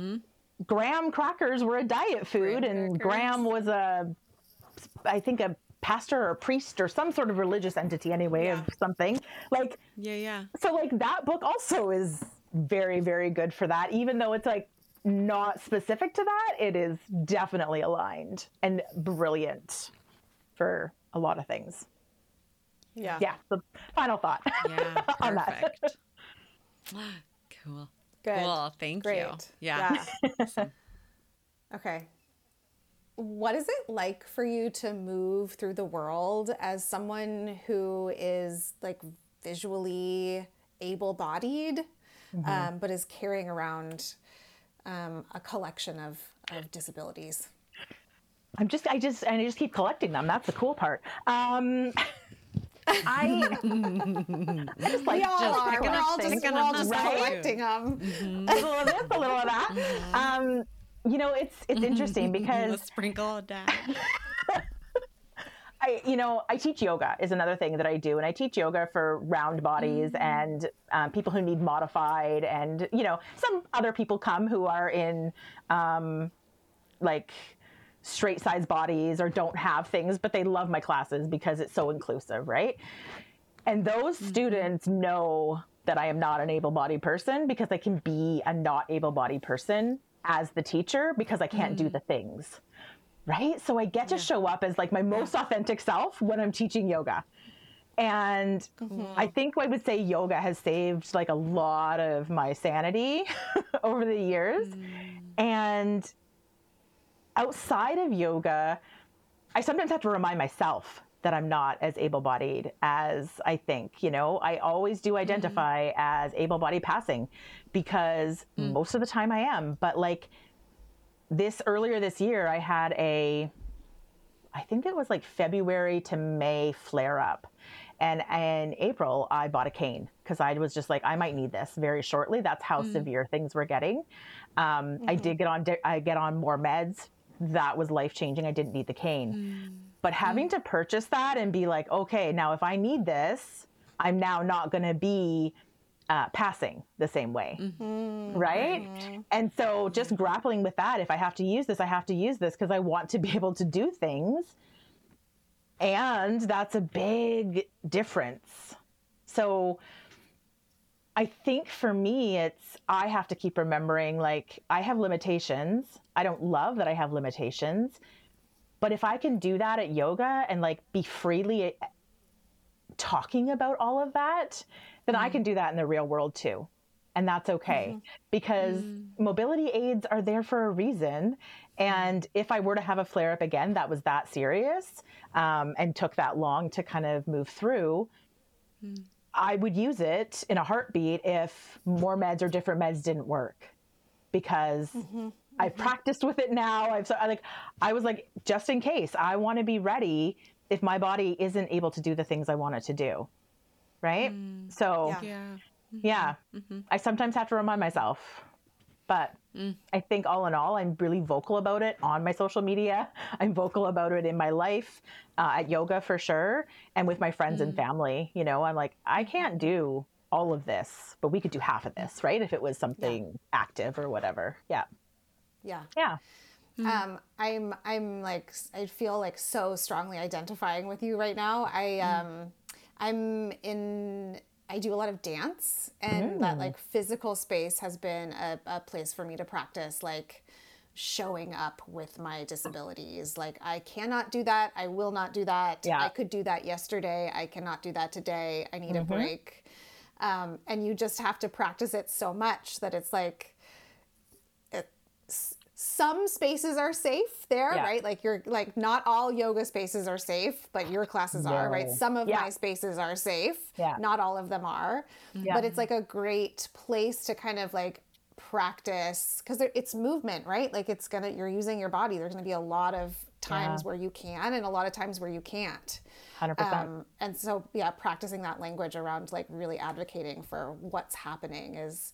graham crackers were a diet food, and graham was I think a pastor or priest or some sort of religious entity anyway of something. Like, Yeah. so like that book also is very, very good for that. Even though it's like not specific to that, it is definitely aligned and brilliant for a lot of things. Yeah. Yeah. The final thought Yeah. on that. Perfect. Cool. Good. Cool. Thank Great. you. Yeah. Awesome. Okay. What is it like for you to move through the world as someone who is like visually able-bodied, but is carrying around a collection of disabilities? I just keep collecting them. That's the cool part. I just like We all just are. picking We're up all things. just, we're all just Right? collecting them. A little of this, a little of that. You know, it's interesting because Let's sprinkle it down. I teach yoga is another thing that I do. And I teach yoga for round bodies and people who need modified. And, you know, some other people come who are in like straight size bodies or don't have things, but they love my classes because it's so inclusive, right? And those students know that I am not an able-bodied person because I can be a not able-bodied person as the teacher because I can't do the things. Right? So I get to show up as like my most authentic self when I'm teaching yoga. And I think I would say yoga has saved like a lot of my sanity over the years. And outside of yoga, I sometimes have to remind myself that I'm not as able-bodied as I think. You know, I always do identify as able-bodied passing because most of the time I am. But like earlier this year, I had I think it was like February to May flare up. And in April, I bought a cane because I was just like, I might need this very shortly. That's how severe things were getting. I did get on more meds. That was life-changing. I didn't need the cane. But having to purchase that and be like, okay, now if I need this, I'm now not going to be passing the same way. Right? And so just grappling with that, if I have to use this, I have to use this because I want to be able to do things. And that's a big difference. So I think for me, I have to keep remembering, like, I have limitations. I don't love that I have limitations. But if I can do that at yoga and like be freely talking about all of that, then I can do that in the real world too. And that's okay because mobility aids are there for a reason. And if I were to have a flare up again, that was that serious and took that long to kind of move through, I would use it in a heartbeat if more meds or different meds didn't work because I've practiced with it now. I was like, just in case, I want to be ready if my body isn't able to do the things I want it to do. Right? So yeah, I sometimes have to remind myself, but I think all in all, I'm really vocal about it on my social media. I'm vocal about it in my life, at yoga for sure. And with my friends and family, you know, I'm like, I can't do all of this, but we could do half of this, right? If it was something active or whatever. Yeah. I'm like, I feel like so strongly identifying with you right now. I do a lot of dance, and that like physical space has been a place for me to practice like showing up with my disabilities. Like I cannot do that. I will not do that. I could do that yesterday. I cannot do that today. I need a break. And you just have to practice it so much that it's like, some spaces are safe there, right? Like you're like, not all yoga spaces are safe, but your classes are, right? Some of my spaces are safe. Not all of them are, but it's like a great place to kind of like practice because it's movement, right? Like you're using your body. There's going to be a lot of times where you can and a lot of times where you can't. 100%. And so, practicing that language around like really advocating for what's happening is,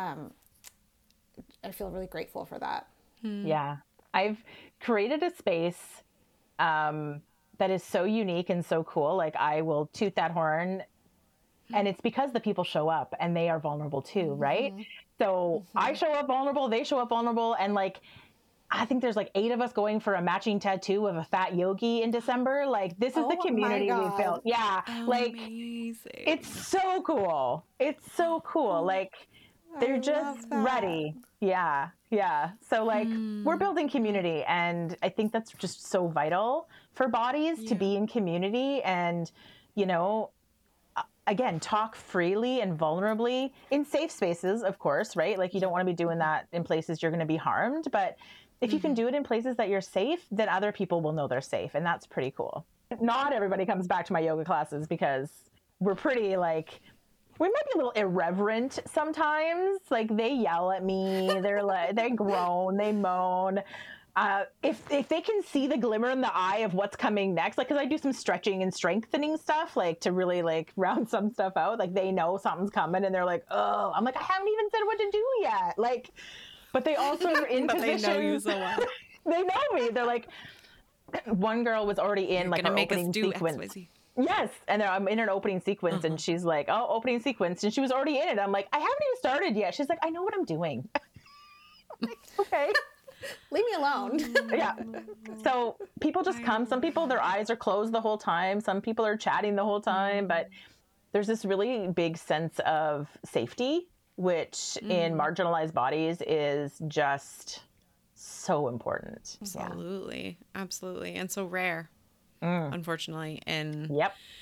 I feel really grateful for that. Yeah. I've created a space that is so unique and so cool. Like I will toot that horn and it's because the people show up and they are vulnerable too, right? So I show up vulnerable, they show up vulnerable. And like, I think there's like 8 of us going for a matching tattoo of a fat yogi in December. Like, this is the community we've built. Yeah. Like, Amazing. it's so cool. It's so cool. Like, they're just ready. Yeah. Yeah. So like we're building community, and I think that's just so vital for bodies to be in community and, you know, again, talk freely and vulnerably in safe spaces, of course, right? Like, you don't want to be doing that in places you're going to be harmed, but if you can do it in places that you're safe, then other people will know they're safe. And that's pretty cool. Not everybody comes back to my yoga classes because we're pretty like, we might be a little irreverent sometimes. Like, they yell at me, they're like, they groan, they moan. If they can see the glimmer in the eye of what's coming next, like, because I do some stretching and strengthening stuff, like to really like round some stuff out, like they know something's coming and they're like, oh, I'm like, I haven't even said what to do yet. Like, but they also are in but positions. They know you so well. They know me. They're like, one girl was already in like an opening sequence. XYZ. Yes. And I'm in an opening sequence and she's like, oh, opening sequence. And she was already in it. I'm like, I haven't even started yet. She's like, I know what I'm doing. I'm like, okay. Leave me alone. Yeah. So people just come. Some people, their eyes are closed the whole time. Some people are chatting the whole time. But there's this really big sense of safety, which in marginalized bodies is just so important. Absolutely. Yeah. Absolutely. And so rare, unfortunately, in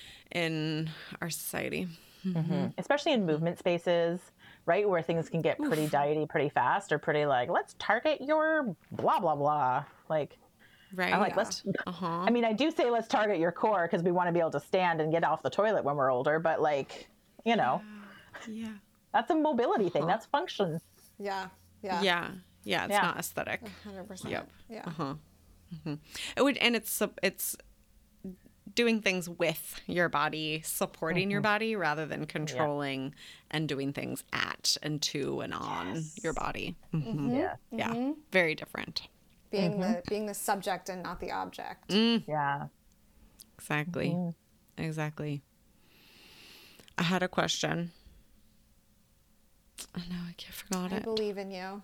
our society. Especially in movement spaces, right? Where things can get pretty diety pretty fast, or pretty like, let's target your blah, blah, blah. Like, right. I'm like, let's, I mean, I do say let's target your core because we want to be able to stand and get off the toilet when we're older. But like, you know, that's a mobility thing. That's function. Yeah. It's not aesthetic. 100%. Yep. Yeah. It would, and it's doing things with your body, supporting your body rather than controlling and doing things at and to and on your body. Yeah. Very different. Being the subject and not the object. Yeah. Exactly. Exactly. I had a question. Oh no, I forgot it. I believe in you.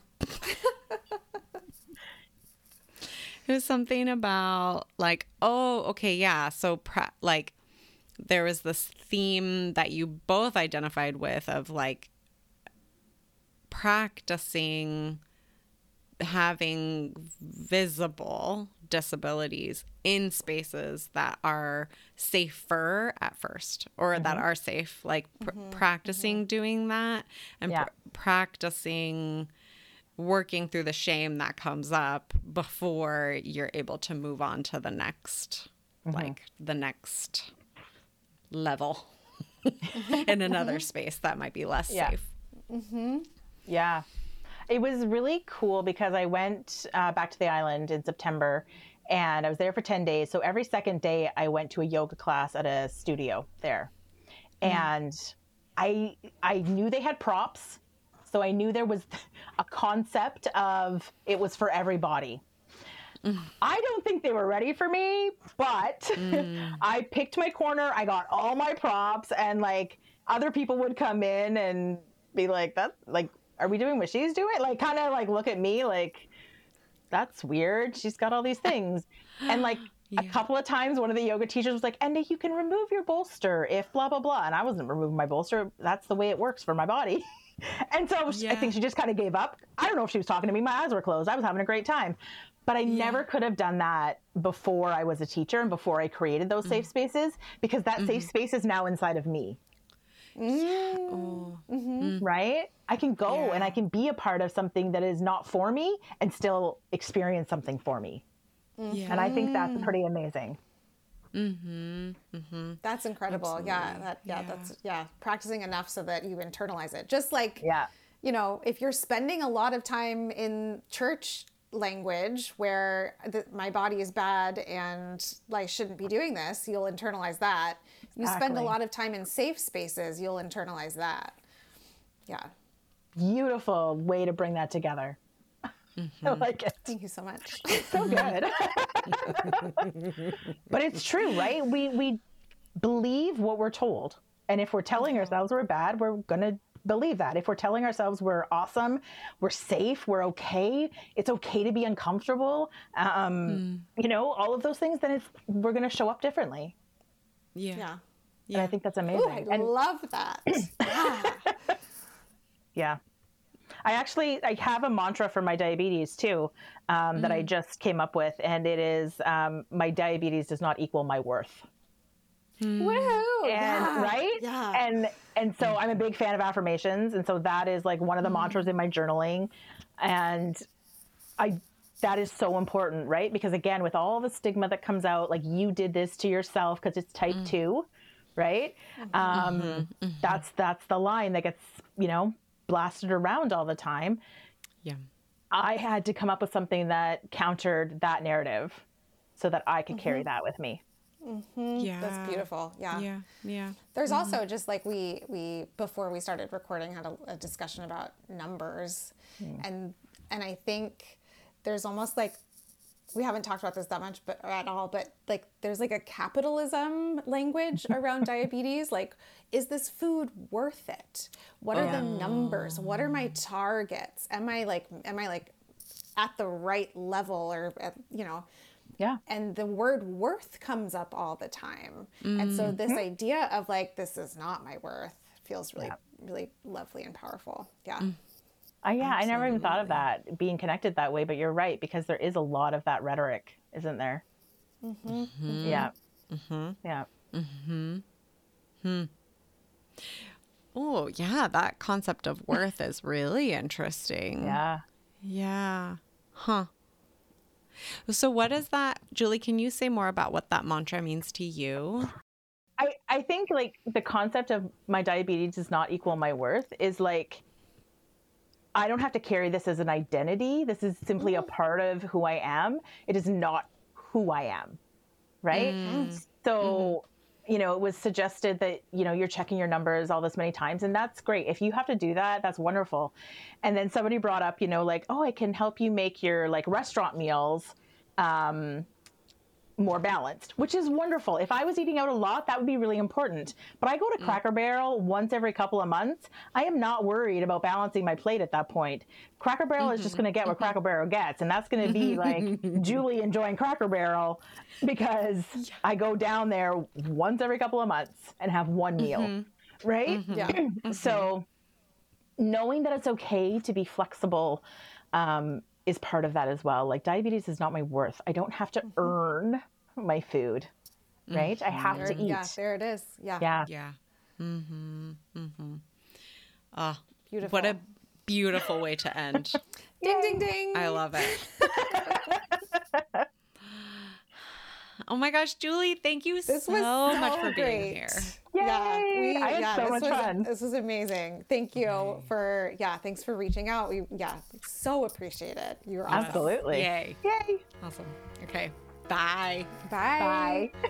It was something about like, oh, okay, yeah. So like there was this theme that you both identified with of like practicing having visible disabilities in spaces that are safer at first, or that are safe, like practicing doing that and practicing working through the shame that comes up before you're able to move on to the next, like the next level in another space that might be less safe. Yeah. It was really cool because I went back to the island in September and I was there for 10 days. So every second day I went to a yoga class at a studio there. And I knew they had props. So I knew there was a concept of it was for everybody. I don't think they were ready for me, but I picked my corner. I got all my props, and like other people would come in and be like, "That's like, are we doing what she's doing?" Like, kind of like look at me like, "That's weird. She's got all these things." And like a couple of times, one of the yoga teachers was like, "And you can remove your bolster if blah blah blah." And I wasn't removing my bolster. That's the way it works for my body. And so I think she just kind of gave up. I don't know if she was talking to me. My eyes were closed. I was having a great time. But I never could have done that before I was a teacher and before I created those safe spaces, because that safe space is now inside of me. Right? I can go and I can be a part of something that is not for me and still experience something for me. And I think that's pretty amazing. That's incredible. That's practicing enough so that you internalize it. Just like, you know, if you're spending a lot of time in church language where my body is bad and I shouldn't be doing this, you'll internalize that. You spend a lot of time in safe spaces, you'll internalize that. Yeah. Beautiful way to bring that together. I like it. Thank you so much. So good. But it's true, right? We believe what we're told. And if we're telling ourselves we're bad, we're going to believe that. If we're telling ourselves we're awesome, we're safe, we're okay, it's okay to be uncomfortable, you know, all of those things, then we're going to show up differently. Yeah. And I think that's amazing. Ooh, I love that. Yeah. Yeah. I have a mantra for my diabetes too, that I just came up with, and it is, my diabetes does not equal my worth. Woohoo! And right? Yeah. And so I'm a big fan of affirmations. And so that is like one of the mantras in my journaling. And that is so important, right? Because again, with all the stigma that comes out, like you did this to yourself because it's type 2, right? That's the line that gets, you know, blasted around all the time. Yeah. I had to come up with something that countered that narrative so that I could carry that with me. Yeah. That's beautiful. Yeah. Yeah. There's also just like we before we started recording had a discussion about numbers, and I think there's almost like, we haven't talked about this that much at all, but like there's like a capitalism language around diabetes. Like, is this food worth it? What are the numbers? What are my targets? Am I like at the right level, or you know? Yeah. And the word worth comes up all the time. And so this idea of like, this is not my worth, feels really, really lovely and powerful. Yeah. I never even thought of that being connected that way, but you're right, because there is a lot of that rhetoric, isn't there? Yeah. Yeah. Oh, yeah. That concept of worth is really interesting. Yeah. Yeah. Huh. So what is that, Julie, can you say more about what that mantra means to you? I think like the concept of my diabetes does not equal my worth is like, I don't have to carry this as an identity. This is simply a part of who I am. It is not who I am. Right. So, you know, it was suggested that, you know, you're checking your numbers all this many times, and that's great. If you have to do that, that's wonderful. And then somebody brought up, you know, like, oh, I can help you make your like restaurant meals more balanced, which is wonderful. If I was eating out a lot, that would be really important. But I go to Cracker Barrel once every couple of months. I am not worried about balancing my plate at that point. Cracker Barrel is just going to get what Cracker Barrel gets. And that's going to be like Julie enjoying Cracker Barrel, because I go down there once every couple of months and have one meal. Right? Yeah. So knowing that it's okay to be flexible, is part of that as well. Like, diabetes is not my worth. I don't have to earn my food, right? I have to eat. Yeah, there it is. Yeah. Yeah. Yeah. Beautiful. What a beautiful way to end. Ding, ding, ding. I love it. Oh my gosh, Julie, thank you This so was so much for being great. here. Yay! I had so much fun. This was amazing. Thank you for, thanks for reaching out. We, so appreciate it. You're awesome. Absolutely. Yay. Yay. Awesome. Okay. Bye. Bye. Bye.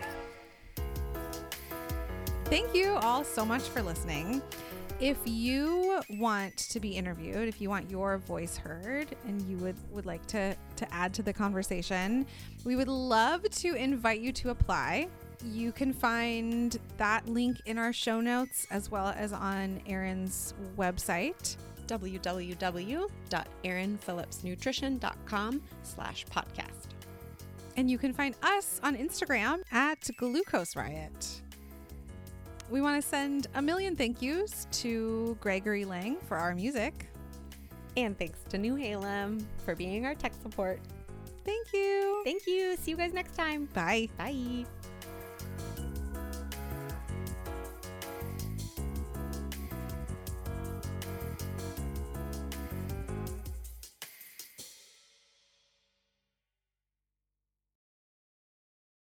Thank you all so much for listening. If you want to be interviewed, if you want your voice heard, and you would like to add to the conversation, we would love to invite you to apply. You can find that link in our show notes, as well as on Erin's website, www.erinphillipsnutrition.com/podcast. and you can find us on Instagram at Glucose Riot. We want to send a million thank yous to Gregory Lang for our music. And thanks to New Halem for being our tech support. Thank you. Thank you. See you guys next time. Bye. Bye.